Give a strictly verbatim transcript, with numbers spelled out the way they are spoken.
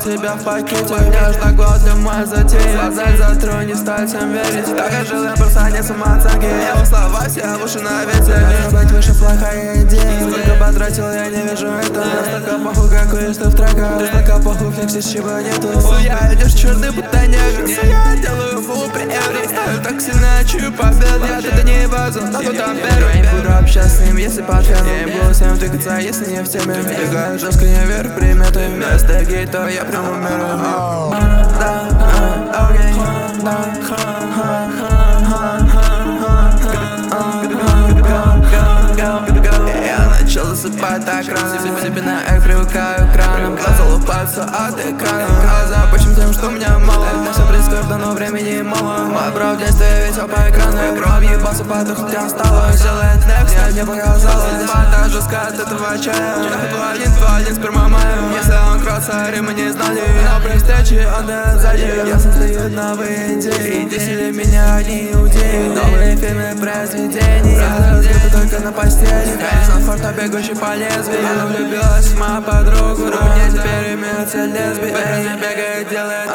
тебя в пакете. Нежно-годный мой затея. Глаза затру, не стать всем верить. Так я жил, я просто не самооценки. Его слова все в уши на ветер. Быть выше плохая идея. Сколько потратил, я не вижу это. Настолько похуй, как куришь ты в треках. Настолько похуй, флексить, чего нету. Суя, идешь черный, будто негр. Суя, делаю фул при эвре. Ставлю так сильно, чую победу. Я это не базу, но тут там верю. Я не буду общаться с ним, если под феном. Я не буду с ним двигаться, если не в теме. Бегаю жестко, не верю в приметы. Вместо гейта я прям умираю. Да, окей, да, начал засыпать так рано. Себе на эк привыкаю к ранам. Глаза лупаются от экрана. Глаза почему тем, что у меня мало. Все происходит, но времени мало. Мой бро в детстве висел по экрану. Игру объебался, потом хотя осталось. Делает next, я не показалось. Фата жестко от этого чая. Два один, два один, сперма моя. Если он кротся, мы не знали. Но при встрече он сзади. Я создаю новые идеи. Десили меня одни иудеи. Новые фильмы, произведения. Разгребы только на постели. Харрисон Форд, бегущий по лезвию. Влюбилась в мою подругу. Но мне теперь имеются лесби. Не бегает, делает